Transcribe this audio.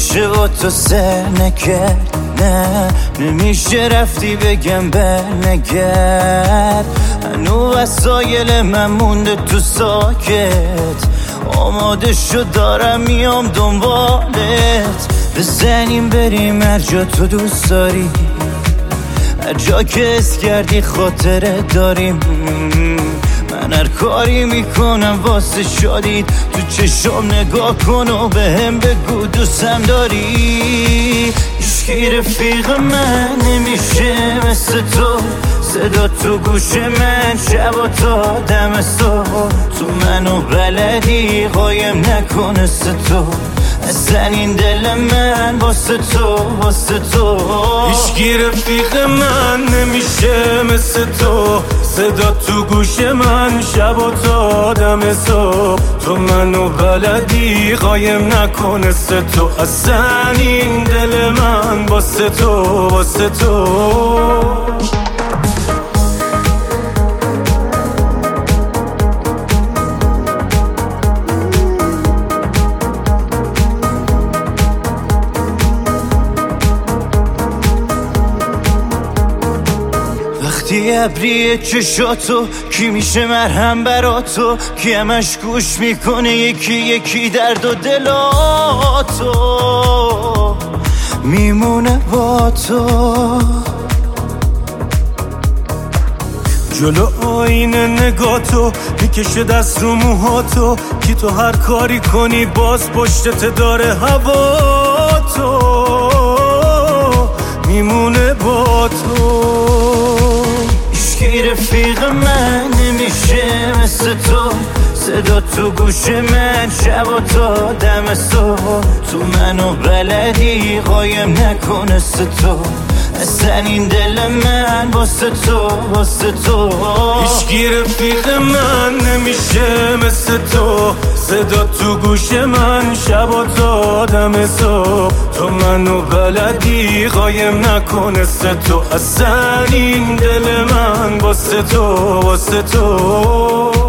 نمیشه با تو سر نکرد، نه نمیشه رفتی بگم برنگرد. هنو وسایل من مونده تو ساکت، آماده شد دارم میام دنبالت. بزنیم بریم هر جا تو دوست داری، هر جا که حس کردی خاطره داریم. من هر کاری میکنم واسه شادید، تو چشم نگاه کن و بهم بگو دوستم داری. هیچکی رفیق من نمیشه مثل تو، صدا تو گوش من شب تا دم صبح. تو منو بلدی قایم نکن مثل تو، اصلا این دل من واسه تو واسه تو. هیچکی رفیق من نمیشه مثل تو، صدا تو گوش من شب و تا دم صبح. تو منو بلدی قایم نکن مثل تو، اصلا این دل من واسه تو واسه تو. وقتی ابریه چشاتو کی میشه مرهم برا تو، کی همش گوش میکنه یکی یکی درد و دلاتو، میمونه با تو. جلو آینه نگاتو میکشه دست رو موهاتو، کی تو هر کاری کنی باز پشتت داره هوا تو، میمونه با تو. هیچکی رفیق من نمیشه مثل تو، صدا تو گوش من شب و تا دم صبح. تو منو بلدی قایم نکن مثل تو، اصلا این دل من واسه تو واسه تو. هیچکی رفیق من نمیشه مثل تو، صدا تو گوش من شب و تا دم صبح. تو منو بلدی قایم نکن مثل تو، اصلا این دل من واسه تو واسه تو.